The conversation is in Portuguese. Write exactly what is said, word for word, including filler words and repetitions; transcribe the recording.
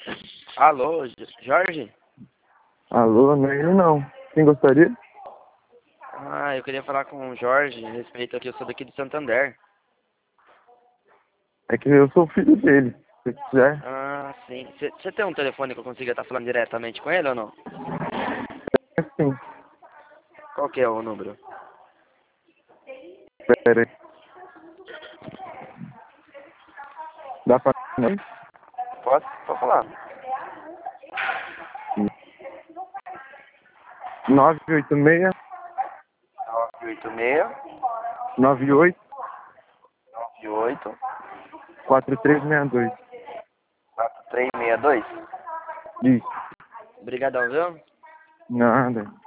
Alô, Jorge? Alô, não é ele não. Quem gostaria? Ah, eu queria falar com o Jorge a respeito aqui, eu sou daqui de Santander. É que eu sou filho dele, se quiser. Ah, sim. Você tem um telefone que eu consiga estar falando diretamente com ele ou não? É sim. Qual que é o número? Pera aí. Dá pra nós? Pode? Pode falar. nove oito seis, nove oito seis, nove oito, nove oito, quatro três seis dois. quatro três seis dois. Isso. Obrigadão, viu? Nada.